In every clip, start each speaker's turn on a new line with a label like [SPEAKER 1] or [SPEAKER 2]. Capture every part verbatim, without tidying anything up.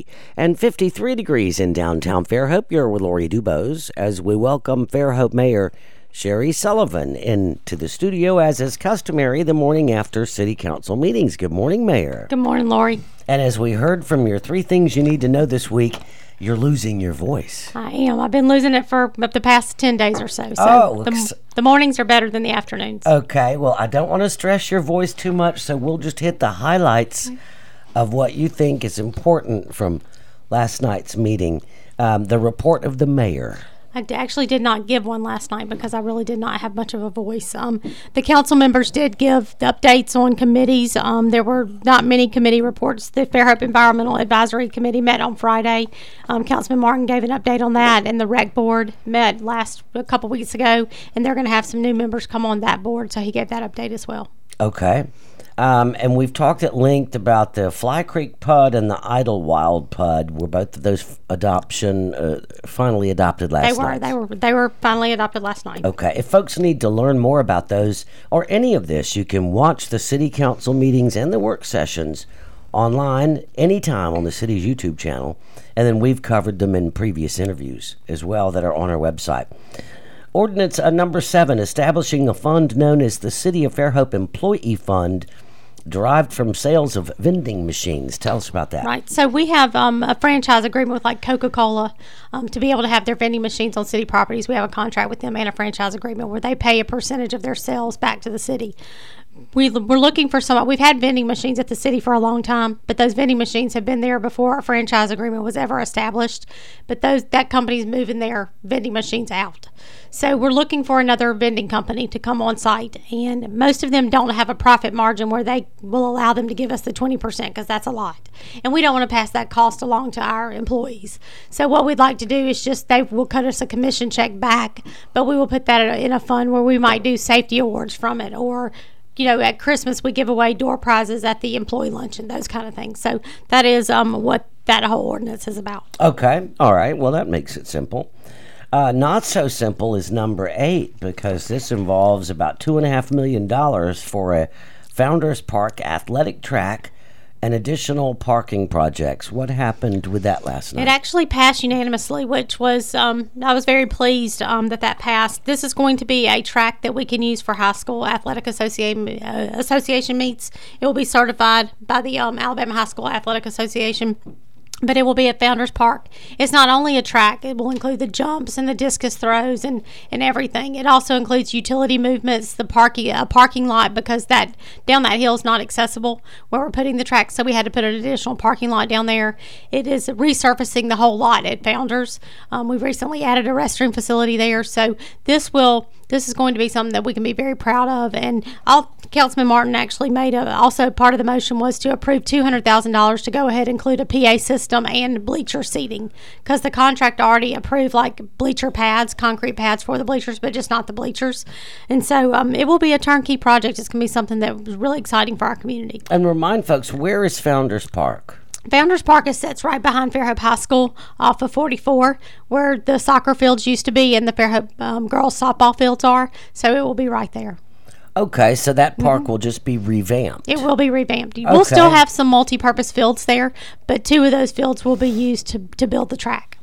[SPEAKER 1] fifty and fifty-three degrees in downtown Fairhope. You're with Lori Dubose as we welcome Fairhope Mayor Sherry Sullivan into the studio, as is customary, the morning after City Council meetings. Good morning, Mayor.
[SPEAKER 2] Good morning, Lori.
[SPEAKER 1] And as we heard from your three things you need to know this week, you're losing your voice.
[SPEAKER 2] I am. I've been losing it for the past ten days or so. So
[SPEAKER 1] oh,
[SPEAKER 2] the, the mornings are better than the afternoons.
[SPEAKER 1] Okay. Well, I don't want to stress your voice too much, so we'll just hit the highlights of what you think is important from last night's meeting. Um, the report of the mayor.
[SPEAKER 2] I d- actually did not give one last night because I really did not have much of a voice. Um, the council members did give the updates on committees. Um, there were not many committee reports. The Fairhope Environmental Advisory Committee met on Friday. Um, Councilman Martin gave an update on that, and the rec board met last a couple weeks ago, and they're going to have some new members come on that board, so he gave that update as well.
[SPEAKER 1] Okay. Um, and we've talked at length about the Fly Creek P U D and the Idlewild P U D. Were both of those adoption uh, finally adopted last
[SPEAKER 2] they were,
[SPEAKER 1] night?
[SPEAKER 2] They were. They were finally adopted last night.
[SPEAKER 1] Okay. If folks need to learn more about those or any of this, you can watch the City Council meetings and the work sessions online anytime on the city's YouTube channel. And then we've covered them in previous interviews as well that are on our website. Ordinance uh, number seven, establishing a fund known as the City of Fairhope Employee Fund, derived from sales of vending machines. Tell us about that.
[SPEAKER 2] Right. So we have um, a franchise agreement with like Coca-Cola um, to be able to have their vending machines on city properties. We have a contract with them and a franchise agreement where they pay a percentage of their sales back to the city. We, we're looking for some. We've had vending machines at the city for a long time, but those vending machines have been there before our franchise agreement was ever established. But those that company's moving their vending machines out. So we're looking for another vending company to come on site, and most of them don't have a profit margin where they will allow them to give us the twenty percent because that's a lot. And we don't want to pass that cost along to our employees. So what we'd like to do is just they will cut us a commission check back, but we will put that in a fund where we might do safety awards from it, or you know, at Christmas we give away door prizes at the employee luncheon, those kind of things. So that is um, what that whole ordinance is about.
[SPEAKER 1] Okay. All right. Well, that makes it simple. Uh, not so simple is number eight, because this involves about two and a half million dollars for a Founders Park athletic track and additional parking projects. What happened with that last night?
[SPEAKER 2] It actually passed unanimously, which was, um, I was very pleased um, that that passed. This is going to be a track that we can use for high school athletic association, uh, association meets. It will be certified by the um, Alabama High School Athletic Association. But it will be at Founders Park. It's not only a track, it will include the jumps and the discus throws and, and everything. It also includes utility movements, the parking a parking lot, because that down that hill is not accessible where we're putting the track, so we had to put an additional parking lot down there. It is resurfacing the whole lot at Founders. Um, we've recently added a restroom facility there, so this will This is going to be something that we can be very proud of. And I'll, Councilman Martin actually made a, also part of the motion was to approve two hundred thousand dollars to go ahead and include a P A system and bleacher seating, because the contract already approved like bleacher pads, concrete pads for the bleachers, but just not the bleachers. And so um, it will be a turnkey project. It's going to be something that was really exciting for our community.
[SPEAKER 1] And remind folks, where is Founders Park?
[SPEAKER 2] Founders Park is sits right behind Fairhope High School off of forty-four, where the soccer fields used to be and the Fairhope um, girls softball fields are. So it will be right there.
[SPEAKER 1] Okay, so that park
[SPEAKER 2] Mm-hmm.
[SPEAKER 1] will just be revamped.
[SPEAKER 2] It will be revamped.
[SPEAKER 1] Okay.
[SPEAKER 2] We'll still have some multi-purpose fields there, but two of those fields will be used to, to build the track.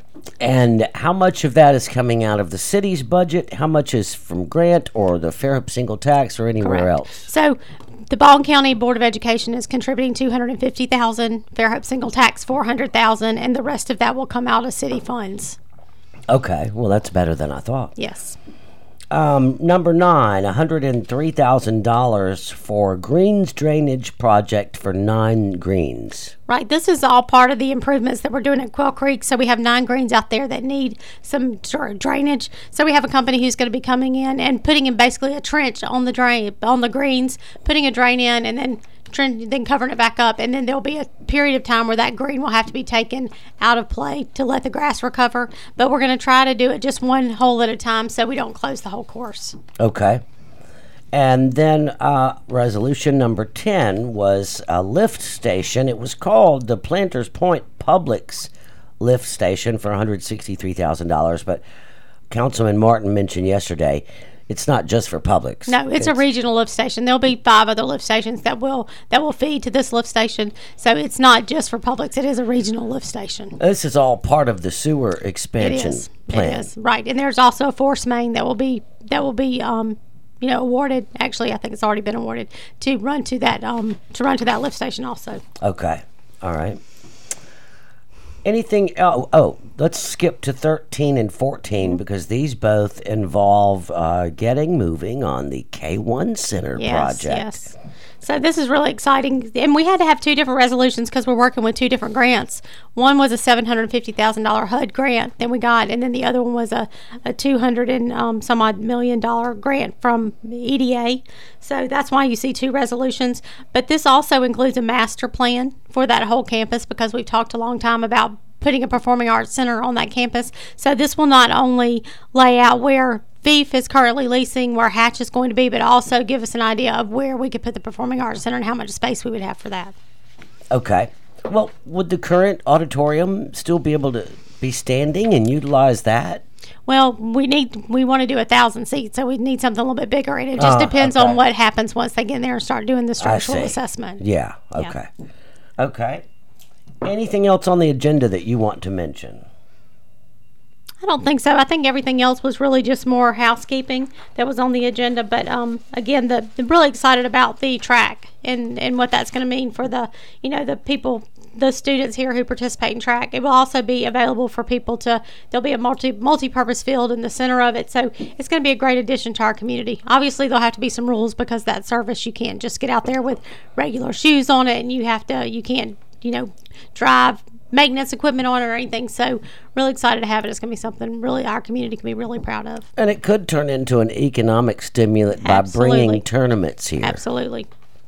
[SPEAKER 1] And how much of that is coming out of the city's budget? How much is from grant or the Fairhope single tax or anywhere
[SPEAKER 2] Correct.
[SPEAKER 1] else?
[SPEAKER 2] So the Baldwin County Board of Education is contributing two hundred fifty thousand dollars, Fairhope single tax four hundred thousand dollars, and the rest of that will come out of city funds.
[SPEAKER 1] Okay, well, that's better than I thought.
[SPEAKER 2] Yes.
[SPEAKER 1] Um, number nine, one hundred three thousand dollars for greens drainage project for nine greens.
[SPEAKER 2] Right. This is all part of the improvements that we're doing at Quail Creek. So we have nine greens out there that need some sort of drainage. So we have a company who's going to be coming in and putting in basically a trench on the drain, on the greens, putting a drain in, and then then covering it back up, and then there'll be a period of time where that green will have to be taken out of play to let the grass recover. But we're going to try to do it just one hole at a time so we don't close the whole course.
[SPEAKER 1] Okay. And then uh, resolution number ten was a lift station. It was called the Planters Point Publix lift station for one hundred sixty-three thousand dollars. But Councilman Martin mentioned yesterday It's not just for Publix.
[SPEAKER 2] No, it's, it's a regional lift station. There'll be five other lift stations that will that will feed to this lift station. So it's not just for Publix. It is a regional lift station.
[SPEAKER 1] This is all part of the sewer expansion
[SPEAKER 2] it is.
[SPEAKER 1] plan.
[SPEAKER 2] It is, right. And there's also a force main that will be that will be um, you know, awarded. Actually, I think it's already been awarded to run to that um, to run to that lift station also.
[SPEAKER 1] Okay. All right. Anything oh, oh let's skip to thirteen and fourteen because these both involve uh, getting moving on the K one Center
[SPEAKER 2] yes,
[SPEAKER 1] project.
[SPEAKER 2] Yes. So this is really exciting. And we had to have two different resolutions because we're working with two different grants. One was a seven hundred fifty thousand dollars H U D grant that we got, and then the other one was a, a two hundred and um, some odd million dollar grant from E D A. So that's why you see two resolutions. But this also includes a master plan for that whole campus because we've talked a long time about putting a performing arts center on that campus. So this will not only lay out where V I F is currently leasing, where Hatch is going to be, but also give us an idea of where we could put the Performing Arts Center and how much space we would have for that.
[SPEAKER 1] Okay. Well, would the current auditorium still be able to be standing and utilize that?
[SPEAKER 2] Well, we need we want to do a thousand seats, so we need something a little bit bigger, and it just
[SPEAKER 1] uh,
[SPEAKER 2] depends
[SPEAKER 1] okay.
[SPEAKER 2] on what happens once they get in there and start doing the structural assessment.
[SPEAKER 1] Yeah. Okay. Yeah. Okay. Anything else on the agenda that you want to mention?
[SPEAKER 2] I don't think so. I think everything else was really just more housekeeping that was on the agenda. But um, again, the, I'm really excited about the track and, and what that's going to mean for the, you know, the people, the students here who participate in track. It will also be available for people to, there'll be a multi, multi-purpose field in the center of it. So it's going to be a great addition to our community. Obviously, there'll have to be some rules because that service, you can't just get out there with regular shoes on it and you have to, you can't, you know, drive maintenance equipment on it or anything. So really excited to have it. It's going to be something really our community can be really proud of.
[SPEAKER 1] And it could turn into an economic stimulant by
[SPEAKER 2] Absolutely.
[SPEAKER 1] bringing tournaments here.
[SPEAKER 2] Absolutely.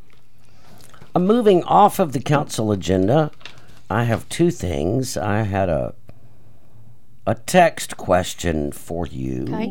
[SPEAKER 1] Uh, moving off of the council agenda, I have two things. I had a a text question for you.
[SPEAKER 2] Okay.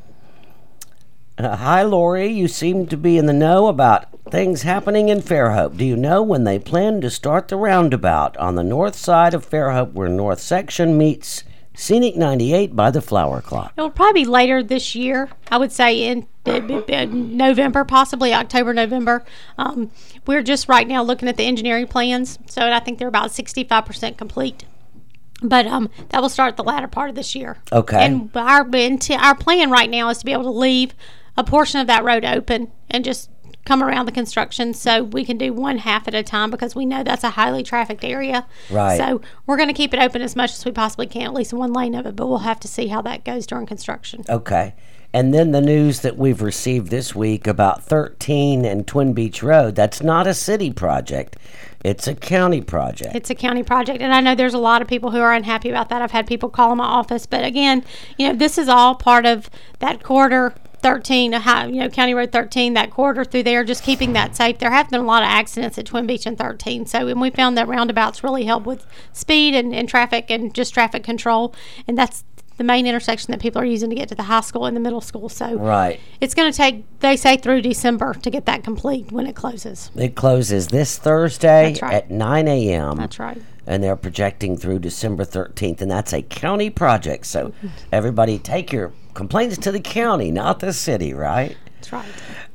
[SPEAKER 1] Uh, hi, Lori. You seem to be in the know about things happening in Fairhope. Do you know when they plan to start the roundabout on the north side of Fairhope where North Section meets Scenic ninety-eight by the Flower Clock?
[SPEAKER 2] It will probably be later this year. I would say in uh, November, possibly October, November. Um, we're just right now looking at the engineering plans. So I think they're about sixty-five percent complete. But um, that will start the latter part of this year.
[SPEAKER 1] Okay.
[SPEAKER 2] And our, our plan right now is to be able to leave a portion of that road open and just come around the construction so we can do one half at a time because we know that's a highly trafficked area.
[SPEAKER 1] Right.
[SPEAKER 2] So we're going to keep it open as much as we possibly can, at least one lane of it, but we'll have to see how that goes during construction.
[SPEAKER 1] Okay. And then the news that we've received this week about thirteen and Twin Beach Road, that's not a city project. It's a county project.
[SPEAKER 2] It's a county project, and I know there's a lot of people who are unhappy about that. I've had people call my office, but again, you know, this is all part of that corridor thirteen, you know, County Road thirteen, that corridor through there, just keeping that safe. There have been a lot of accidents at Twin Beach and thirteen, so and we found that roundabouts really help with speed and, and traffic and just traffic control, and that's the main intersection that people are using to get to the high school and the middle school. So
[SPEAKER 1] right.
[SPEAKER 2] It's going to take, they say, through December to get that complete when it closes.
[SPEAKER 1] It closes this Thursday
[SPEAKER 2] That's right.
[SPEAKER 1] at nine a.m.
[SPEAKER 2] That's right.
[SPEAKER 1] And they're projecting through December thirteenth, and that's a county project. So everybody take your complaints to the county, not the city, right?
[SPEAKER 2] That's right.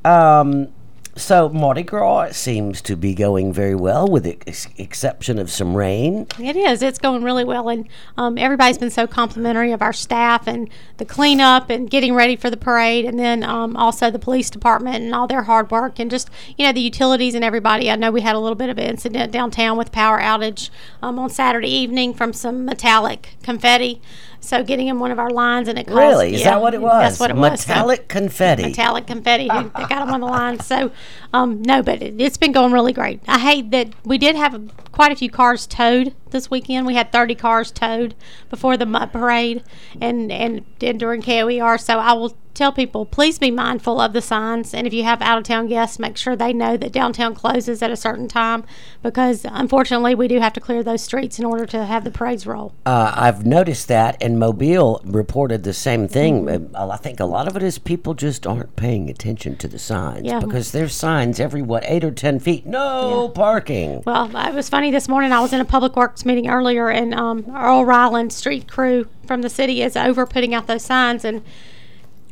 [SPEAKER 1] Um, so Mardi Gras seems to be going very well, with the ex- exception of some rain.
[SPEAKER 2] It is. It's going really well, and um, everybody's been so complimentary of our staff and the cleanup and getting ready for the parade, and then um, also the police department and all their hard work, and just, you know, the utilities and everybody. I know we had a little bit of an incident downtown with power outage um, on Saturday evening from some metallic confetti. So getting in one of our lines, and it caused,
[SPEAKER 1] really is
[SPEAKER 2] yeah,
[SPEAKER 1] that what it was?
[SPEAKER 2] That's what it was.
[SPEAKER 1] Metallic
[SPEAKER 2] so,
[SPEAKER 1] confetti.
[SPEAKER 2] Metallic confetti. Who, that got them on the line. So um, no, but it, it's been going really great. I hate that we did have a, quite a few cars towed this weekend. We had thirty cars towed before the Mutt Parade and, and and during K O E R. So I will tell people, please be mindful of the signs, and if you have out-of-town guests, make sure they know that downtown closes at a certain time, because unfortunately we do have to clear those streets in order to have the parades roll.
[SPEAKER 1] Uh, I've noticed that, and Mobile reported the same thing. Mm-hmm. I think a lot of it is people just aren't paying attention to the signs,
[SPEAKER 2] yeah.
[SPEAKER 1] because there's signs every, what, eight or ten feet, no yeah. parking.
[SPEAKER 2] Well, it was funny this morning. I was in a public works meeting earlier, and um, Earl Ryland street crew from the city is over putting out those signs, and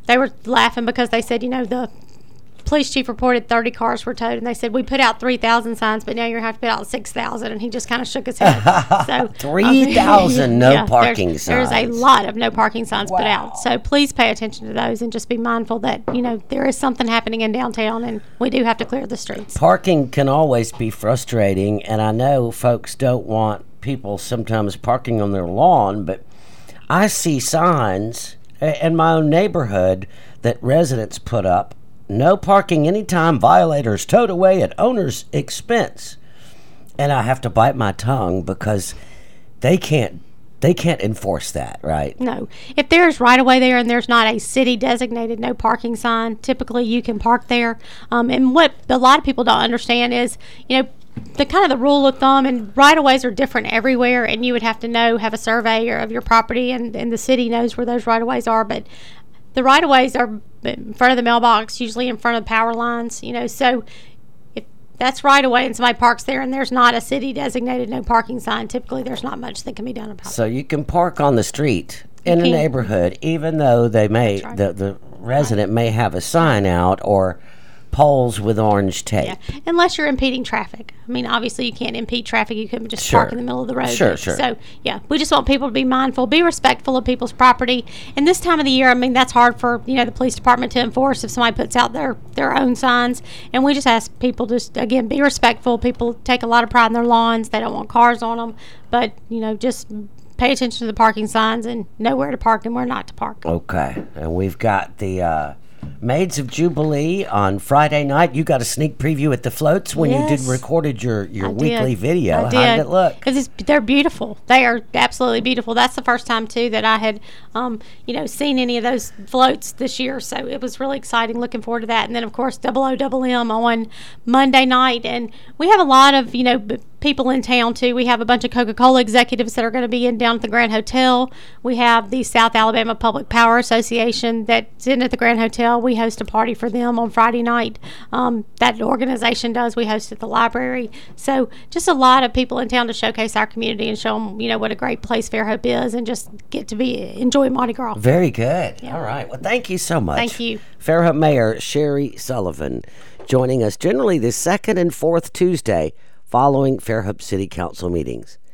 [SPEAKER 2] they were laughing because they said, you know, the police chief reported thirty cars were towed, and they said we put out three thousand signs, but now you're going to have to put out six thousand. And he just kind of shook his head. So
[SPEAKER 1] three thousand um, no
[SPEAKER 2] yeah,
[SPEAKER 1] parking
[SPEAKER 2] there's,
[SPEAKER 1] signs.
[SPEAKER 2] There's a lot of no parking signs
[SPEAKER 1] Wow.
[SPEAKER 2] put out. So please pay attention to those and just be mindful that, you know, there is something happening in downtown, and we do have to clear the streets.
[SPEAKER 1] Parking can always be frustrating, and I know folks don't want people sometimes parking on their lawn, but I see signs in my own neighborhood that residents put up: no parking anytime, violators towed away at owner's expense. And I have to bite my tongue because they can't they can't enforce that, right?
[SPEAKER 2] No. If there's right away there and there's not a city designated no parking sign, typically you can park there. Um, and what a lot of people don't understand is, you know, the kind of the rule of thumb, and right-of-ways are different everywhere, and you would have to know, have a survey of your property, and, and the city knows where those right-of-ways are, but the right-of-ways are in front of the mailbox, usually in front of power lines, you know, so if that's right-of-way and somebody parks there and there's not a city-designated no parking sign, typically there's not much that can be done about it.
[SPEAKER 1] So you can park on the street in
[SPEAKER 2] You
[SPEAKER 1] a
[SPEAKER 2] can.
[SPEAKER 1] neighborhood, even though they may,
[SPEAKER 2] That's right.
[SPEAKER 1] the, the resident may have a sign out or poles with orange tape.
[SPEAKER 2] Yeah, unless you're impeding traffic. I mean, obviously you can't impede traffic. You couldn't just
[SPEAKER 1] Sure.
[SPEAKER 2] park in the middle of the road.
[SPEAKER 1] Sure, sure.
[SPEAKER 2] So, yeah, we just want people to be mindful, be respectful of people's property. And this time of the year, I mean, that's hard for, you know, the police department to enforce if somebody puts out their, their own signs. And we just ask people just, again, be respectful. People take a lot of pride in their lawns. They don't want cars on them. But, you know, just pay attention to the parking signs and know where to park and where not to park.
[SPEAKER 1] Okay. And we've got the uh, Maids of Jubilee on Friday night. You got a sneak preview at the floats when you did
[SPEAKER 2] Yes.
[SPEAKER 1] recorded your, your
[SPEAKER 2] I
[SPEAKER 1] weekly
[SPEAKER 2] did.
[SPEAKER 1] video.
[SPEAKER 2] I
[SPEAKER 1] How
[SPEAKER 2] did.
[SPEAKER 1] did it look?
[SPEAKER 2] Because they're beautiful. They are absolutely beautiful. That's the first time too that I had, um, you know, seen any of those floats this year. So it was really exciting. Looking forward to that. And then of course Double O Double M on Monday night. And we have a lot of, you know, b- people in town too. We have a bunch of Coca-Cola executives that are going to be in down at the Grand Hotel. We have the South Alabama Public Power Association that's in at the Grand Hotel. We host a party for them on Friday night. Um, that organization does. We host at the library. So just a lot of people in town to showcase our community and show them, you know, what a great place Fairhope is, and just get to be enjoy Mardi Gras.
[SPEAKER 1] Very good. All right. Well, thank you so much.
[SPEAKER 2] Thank you.
[SPEAKER 1] Fairhope Mayor Sherry Sullivan joining us generally the second and fourth Tuesday following Fairhope City Council meetings.